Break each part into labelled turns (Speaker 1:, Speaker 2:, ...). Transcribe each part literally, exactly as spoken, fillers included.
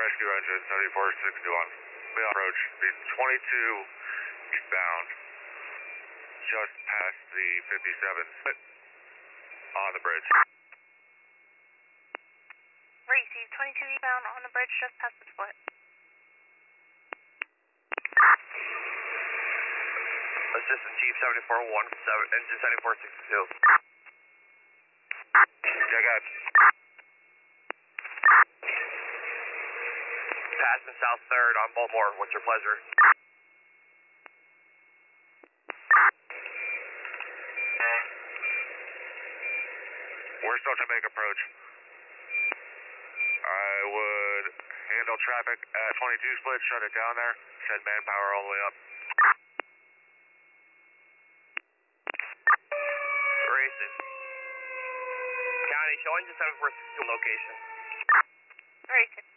Speaker 1: rescue engine seventy-four sixty-one. We approach the twenty-two eastbound, just past the fifty-seven on the bridge.
Speaker 2: Receive twenty-two eastbound on the bridge just past the split.
Speaker 3: Assistant Chief seventy-four one seven, engine seventy-four sixty-two.
Speaker 1: Check out.
Speaker 3: Passing South third on Baltimore. What's your pleasure?
Speaker 1: We're still to make approach. I would handle traffic at twenty-two split, shut it down there, send manpower all the way up.
Speaker 3: Racing. County, show engine seventy-four sixty-two location.
Speaker 2: Racing.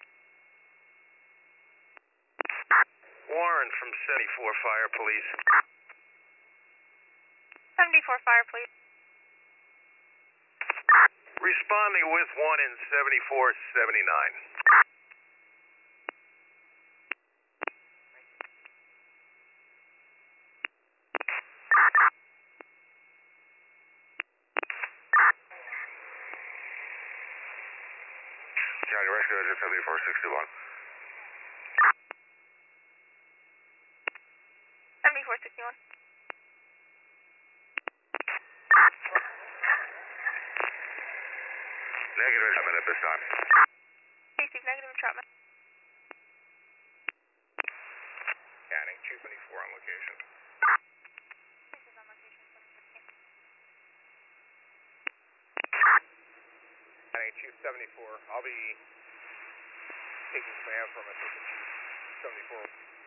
Speaker 3: Warren from seventy-four Fire Police.
Speaker 2: seventy-four Fire, please.
Speaker 3: Responding with one in seventy-four seventy-nine.
Speaker 1: County rescue engine seventy-four sixty-one.
Speaker 2: seventy-four sixty-one.
Speaker 1: Negative entrapment at this time.
Speaker 2: Receive negative entrapment.
Speaker 1: County two seventy-four on location.
Speaker 2: This is on location seven fifteen.
Speaker 1: County two seventy-four, I'll be taking command from Assistant Chief seventy-four.